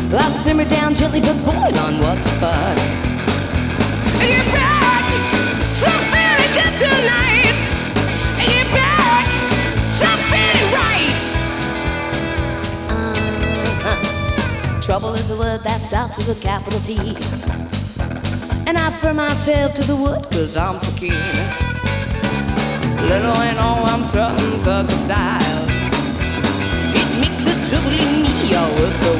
I'll simmer down gently, but boy, on what the fuck. Get back, something good tonight. Get back, something right. Trouble is a word that starts with a capital T, and I prefer myself to the wood, cause I'm so keen. Little I know I'm strutting sucker style. It makes the trouble in me all worth the